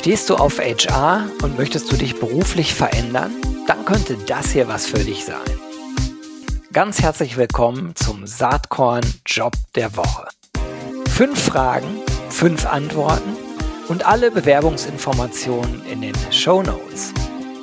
Stehst du auf HR und möchtest du dich beruflich verändern? Dann könnte das hier was für dich sein. Ganz herzlich willkommen zum Saatkorn Job der Woche. 5 Fragen, 5 Antworten und alle Bewerbungsinformationen in den Shownotes.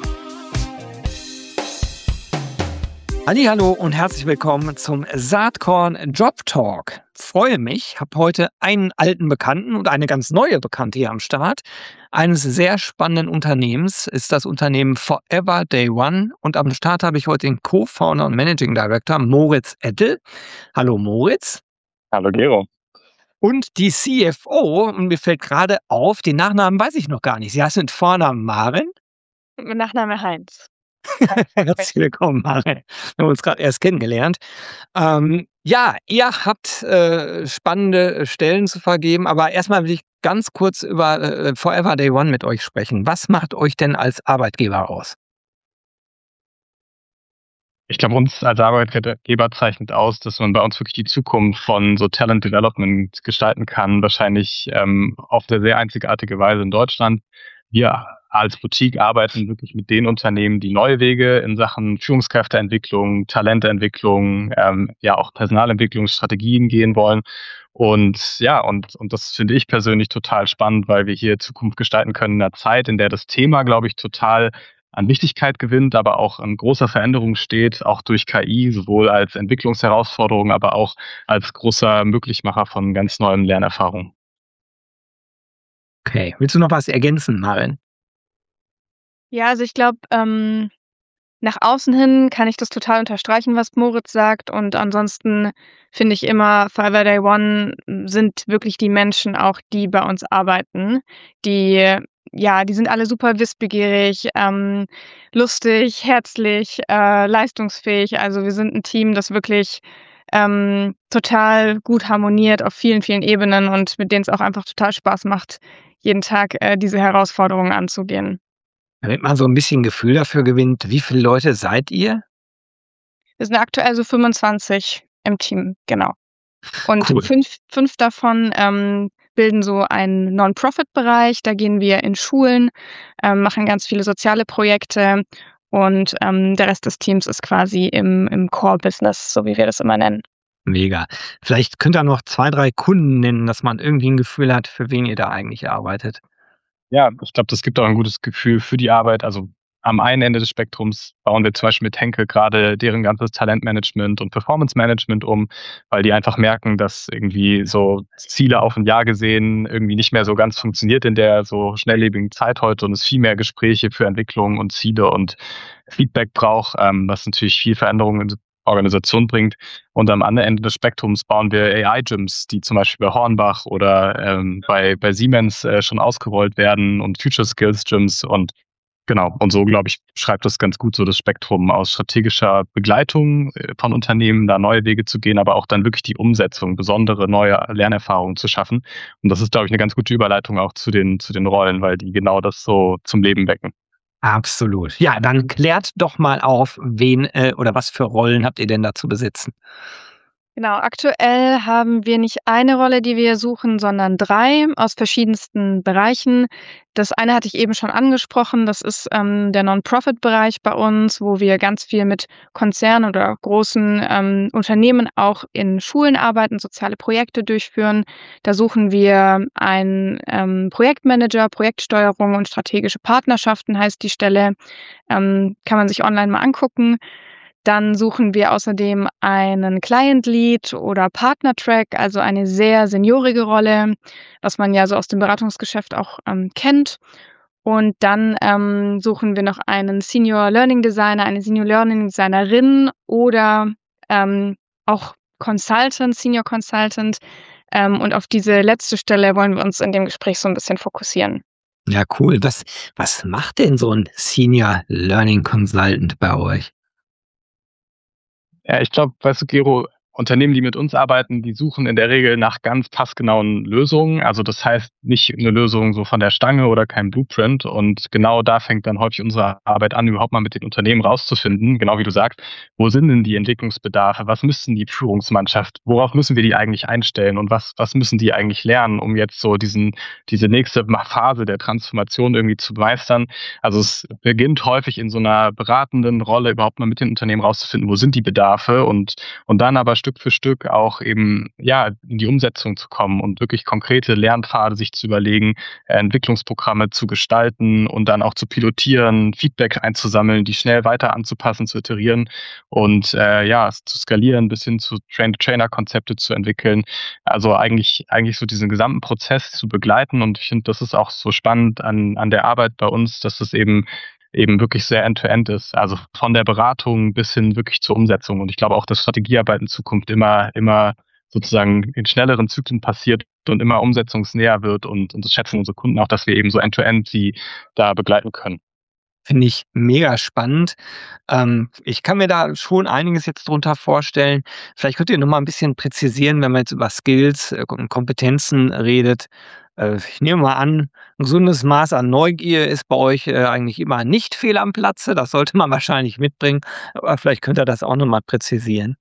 Hallo und herzlich willkommen zum Saatkorn Job Talk. Freue mich, habe heute einen alten Bekannten und eine ganz neue Bekannte hier am Start. Eines sehr spannenden Unternehmens ist das Unternehmen Forever Day One und am Start habe ich heute den Co-Founder und Managing Director Moritz Ettel. Hallo Moritz. Hallo Gero. Und die CFO, und mir fällt gerade auf, den Nachnamen weiß ich noch gar nicht. Sie heißt mit Vornamen Maren. Mit Nachname Heinz. Herzlich willkommen, Maren. Wir haben uns gerade erst kennengelernt. Ja, ihr habt spannende Stellen zu vergeben, aber erstmal will ich ganz kurz über Forever Day One mit euch sprechen. Was macht euch denn als Arbeitgeber aus? Ich glaube, uns als Arbeitgeber zeichnet aus, dass man bei uns wirklich die Zukunft von so Talent Development gestalten kann, wahrscheinlich auf eine sehr einzigartige Weise in Deutschland. Wir als Boutique arbeiten wirklich mit den Unternehmen, die neue Wege in Sachen Führungskräfteentwicklung, Talententwicklung, auch Personalentwicklungsstrategien gehen wollen. Und ja, und das finde ich persönlich total spannend, weil wir hier Zukunft gestalten können in einer Zeit, in der das Thema, glaube ich, total an Wichtigkeit gewinnt, aber auch in großer Veränderung steht, auch durch KI, sowohl als Entwicklungsherausforderung, aber auch als großer Möglichmacher von ganz neuen Lernerfahrungen. Okay, willst du noch was ergänzen, Maren? Ja, also ich glaube, nach außen hin kann ich das total unterstreichen, was Moritz sagt. Und ansonsten finde ich immer, Forever Day One sind wirklich die Menschen auch, die bei uns arbeiten. Die sind alle super wissbegierig, lustig, herzlich, leistungsfähig. Also wir sind ein Team, das wirklich total gut harmoniert auf vielen, vielen Ebenen und mit denen es auch einfach total Spaß macht, jeden Tag diese Herausforderungen anzugehen. Damit man so ein bisschen Gefühl dafür gewinnt, wie viele Leute seid ihr? Wir sind aktuell so 25 im Team, genau. Und Cool. 5 davon bilden so einen Non-Profit-Bereich. Da gehen wir in Schulen, machen ganz viele soziale Projekte und der Rest des Teams ist quasi im Core-Business, so wie wir das immer nennen. Mega. Vielleicht könnt ihr noch 2, 3 Kunden nennen, dass man irgendwie ein Gefühl hat, für wen ihr da eigentlich arbeitet. Ja, ich glaube, das gibt auch ein gutes Gefühl für die Arbeit. Also am einen Ende des Spektrums bauen wir zum Beispiel mit Henkel gerade deren ganzes Talentmanagement und Performance-Management um, weil die einfach merken, dass irgendwie so Ziele auf ein Jahr gesehen irgendwie nicht mehr so ganz funktioniert in der so schnelllebigen Zeit heute und es viel mehr Gespräche für Entwicklung und Ziele und Feedback braucht, was natürlich viel Veränderung in die Organisation bringt. Und am anderen Ende des Spektrums bauen wir AI-Gyms, die zum Beispiel bei Hornbach oder bei Siemens schon ausgerollt werden und Future Skills Gyms und genau. Und so, glaube ich, schreibt das ganz gut so das Spektrum aus strategischer Begleitung von Unternehmen, da neue Wege zu gehen, aber auch dann wirklich die Umsetzung, besondere neue Lernerfahrungen zu schaffen. Und das ist, glaube ich, eine ganz gute Überleitung auch zu den Rollen, weil die genau das so zum Leben wecken. Absolut. Ja, dann klärt doch mal auf, wen oder was für Rollen habt ihr denn da zu besetzen? Genau, aktuell haben wir nicht eine Rolle, die wir suchen, sondern 3 aus verschiedensten Bereichen. Das eine hatte ich eben schon angesprochen, das ist der Non-Profit-Bereich bei uns, wo wir ganz viel mit Konzernen oder großen Unternehmen auch in Schulen arbeiten, soziale Projekte durchführen. Da suchen wir einen Projektmanager, Projektsteuerung und strategische Partnerschaften heißt die Stelle. Kann man sich online mal angucken. Dann suchen wir außerdem einen Client Lead oder Partner Track, also eine sehr seniorige Rolle, was man ja so aus dem Beratungsgeschäft auch kennt. Und dann suchen wir noch einen Senior Learning Designer, eine Senior Learning Designerin oder auch Consultant, Senior Consultant. Und auf diese letzte Stelle wollen wir uns in dem Gespräch so ein bisschen fokussieren. Ja, cool. Was macht denn so ein Senior Learning Consultant bei euch? Ja, ich glaube, weißt du, Gero, Unternehmen, die mit uns arbeiten, die suchen in der Regel nach ganz passgenauen Lösungen. Also das heißt nicht eine Lösung so von der Stange oder kein Blueprint. Und genau da fängt dann häufig unsere Arbeit an, überhaupt mal mit den Unternehmen rauszufinden, genau wie du sagst, wo sind denn die Entwicklungsbedarfe? Was müssten die Führungsmannschaft, worauf müssen wir die eigentlich einstellen und was müssen die eigentlich lernen, um jetzt so diese nächste Phase der Transformation irgendwie zu meistern? Also es beginnt häufig in so einer beratenden Rolle, überhaupt mal mit den Unternehmen rauszufinden, wo sind die Bedarfe und dann aber Stück für Stück auch eben, ja, in die Umsetzung zu kommen und wirklich konkrete Lernpfade sich zu überlegen, Entwicklungsprogramme zu gestalten und dann auch zu pilotieren, Feedback einzusammeln, die schnell weiter anzupassen, zu iterieren und ja, zu skalieren, bis hin zu Train-the-Trainer-Konzepte zu entwickeln. Also eigentlich so diesen gesamten Prozess zu begleiten. Und ich finde, das ist auch so spannend an der Arbeit bei uns, dass es eben wirklich sehr end-to-end ist. Also von der Beratung bis hin wirklich zur Umsetzung. Und ich glaube auch, dass Strategiearbeit in Zukunft immer sozusagen in schnelleren Zyklen passiert und immer umsetzungsnäher wird. Und das schätzen unsere Kunden auch, dass wir eben so end-to-end sie da begleiten können. Finde ich mega spannend. Ich kann mir da schon einiges jetzt drunter vorstellen. Vielleicht könnt ihr noch mal ein bisschen präzisieren, wenn man jetzt über Skills, und Kompetenzen redet. Ich nehme mal an, 'n gesundes Maß an Neugier ist bei euch, eigentlich immer nicht fehl am Platze. Das sollte man wahrscheinlich mitbringen, aber vielleicht könnt ihr das auch noch mal präzisieren.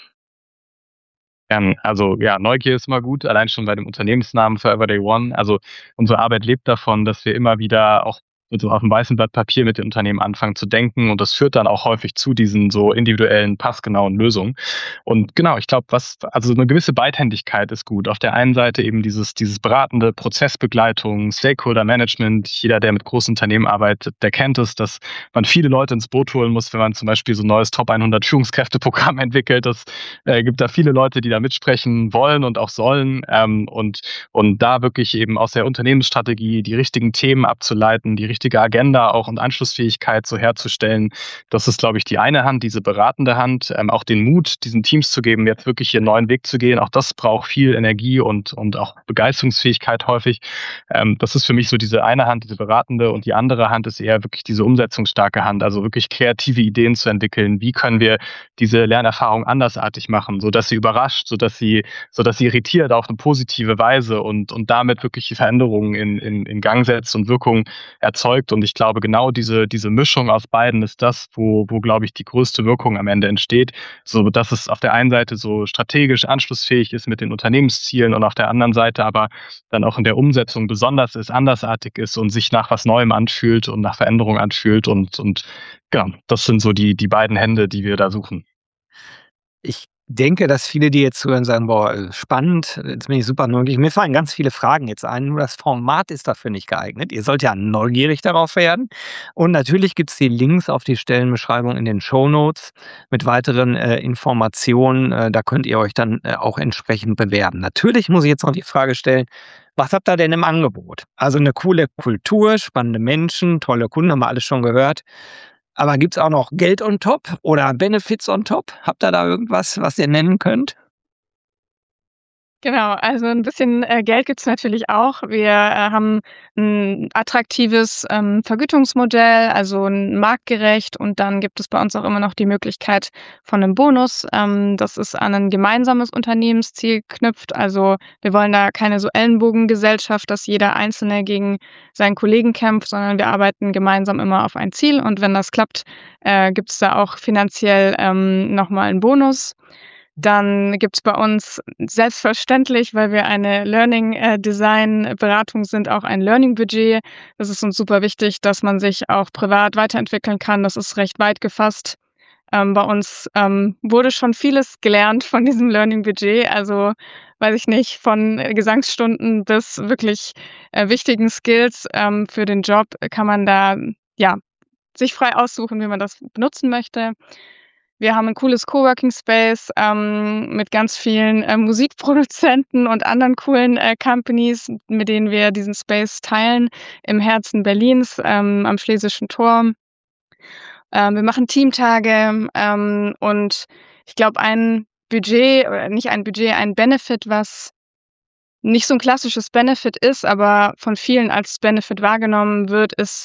Also ja, Neugier ist immer gut, allein schon bei dem Unternehmensnamen Forever Day One. Also unsere Arbeit lebt davon, dass wir immer wieder auch mit so auf dem weißen Blatt Papier mit den Unternehmen anfangen zu denken und das führt dann auch häufig zu diesen so individuellen, passgenauen Lösungen. Und genau, ich glaube, also eine gewisse Beidhändigkeit ist gut. Auf der einen Seite eben dieses beratende Prozessbegleitung, Stakeholder-Management. Jeder, der mit großen Unternehmen arbeitet, der kennt es, dass man viele Leute ins Boot holen muss, wenn man zum Beispiel so ein neues Top 100 Führungskräfteprogramm entwickelt. Das gibt da viele Leute, die da mitsprechen wollen und auch sollen. Und da wirklich eben aus der Unternehmensstrategie die richtigen Themen abzuleiten, die richtige Agenda auch und Anschlussfähigkeit so herzustellen. Das ist, glaube ich, die eine Hand, diese beratende Hand. Auch den Mut, diesen Teams zu geben, jetzt wirklich hier einen neuen Weg zu gehen. Auch das braucht viel Energie und auch Begeisterungsfähigkeit häufig. Das ist für mich so diese eine Hand, diese beratende, und die andere Hand ist eher wirklich diese umsetzungsstarke Hand, also wirklich kreative Ideen zu entwickeln. Wie können wir diese Lernerfahrung andersartig machen, sodass sie überrascht, sodass sie irritiert auf eine positive Weise und damit wirklich die Veränderungen in Gang setzt und Wirkung erzeugt. Und ich glaube, genau diese Mischung aus beiden ist das, wo glaube ich, die größte Wirkung am Ende entsteht, so dass es auf der einen Seite so strategisch anschlussfähig ist mit den Unternehmenszielen und auf der anderen Seite aber dann auch in der Umsetzung besonders ist, andersartig ist und sich nach was Neuem anfühlt und nach Veränderung anfühlt und genau, das sind so die beiden Hände, die wir da suchen. Ich denke, dass viele, die jetzt zuhören, sagen: „Boah, spannend, jetzt bin ich super neugierig.“ Mir fallen ganz viele Fragen jetzt ein, nur das Format ist dafür nicht geeignet. Ihr sollt ja neugierig darauf werden. Und natürlich gibt's die Links auf die Stellenbeschreibung in den Shownotes mit weiteren, Informationen. Da könnt ihr euch dann, auch entsprechend bewerben. Natürlich muss ich jetzt noch die Frage stellen: Was habt ihr denn im Angebot? Also eine coole Kultur, spannende Menschen, tolle Kunden, haben wir alles schon gehört. Aber gibt's auch noch Geld on top oder Benefits on top? Habt ihr da irgendwas, was ihr nennen könnt? Genau, also 'n bisschen, Geld gibt's natürlich auch. Wir, haben 'n attraktives, Vergütungsmodell, also 'n marktgerecht, und dann gibt es bei uns auch immer noch die Möglichkeit von 'nem Bonus. Das ist an 'n gemeinsames Unternehmensziel knüpft. Also, wir wollen da keine so Ellenbogengesellschaft, dass jeder Einzelne gegen seinen Kollegen kämpft, sondern wir arbeiten gemeinsam immer auf ein Ziel, und wenn das klappt, gibt's da auch finanziell, noch mal 'n Bonus. Dann gibt's bei uns selbstverständlich, weil wir eine Learning Design Beratung sind, auch ein Learning Budget. Das ist uns super wichtig, dass man sich auch privat weiterentwickeln kann. Das ist recht weit gefasst. Bei uns, wurde schon vieles gelernt von diesem Learning Budget. Also, weiß ich nicht, von, Gesangsstunden bis wirklich, wichtigen Skills, für den Job kann man da, ja, sich frei aussuchen, wie man das benutzen möchte. Wir haben 'n cooles Coworking Space, mit ganz vielen, Musikproduzenten und anderen coolen, Companies, mit denen wir diesen Space teilen im Herzen Berlins, am Schlesischen Tor. Wir machen Teamtage, und ich glaube, ein Budget oder nicht ein Budget, ein Benefit, was nicht so 'n klassisches Benefit ist, aber von vielen als Benefit wahrgenommen wird, ist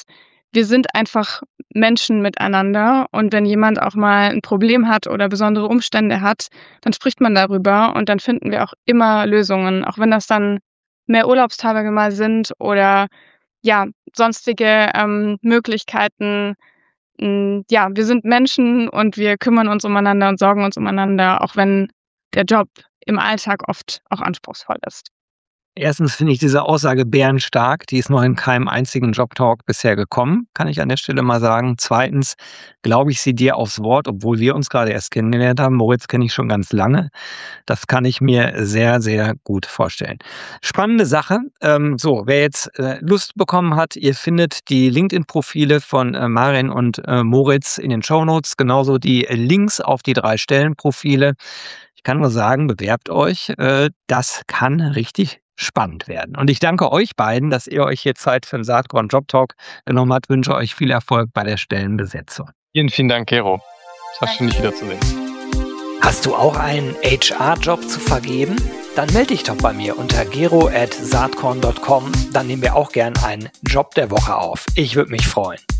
wir sind einfach Menschen miteinander und wenn jemand auch mal ein Problem hat oder besondere Umstände hat, dann spricht man darüber und dann finden wir auch immer Lösungen, auch wenn das dann mehr Urlaubstage mal sind oder, ja, sonstige, Möglichkeiten. Ja, wir sind Menschen und wir kümmern uns umeinander und sorgen uns umeinander, auch wenn der Job im Alltag oft auch anspruchsvoll ist. Erstens finde ich diese Aussage bärenstark, die ist noch in keinem einzigen Jobtalk bisher gekommen, kann ich an der Stelle mal sagen. Zweitens glaube ich sie dir aufs Wort, obwohl wir uns gerade erst kennengelernt haben. Moritz kenne ich schon ganz lange. Das kann ich mir sehr, sehr gut vorstellen. Spannende Sache. So, wer jetzt Lust bekommen hat, ihr findet die LinkedIn-Profile von Maren und Moritz in den Shownotes, genauso die Links auf die 3 Stellenprofile. Ich kann nur sagen, bewerbt euch. Das kann richtig spannend werden. Und ich danke euch beiden, dass ihr euch hier Zeit für den Saatkorn Job Talk genommen habt. Wünsche euch viel Erfolg bei der Stellenbesetzung. Vielen Dank, Gero. Es war schön, dich wiederzusehen. Hast du auch einen HR-Job zu vergeben? Dann melde dich doch bei mir unter gero@saatkorn.com. Dann nehmen wir auch gern einen Job der Woche auf. Ich würde mich freuen.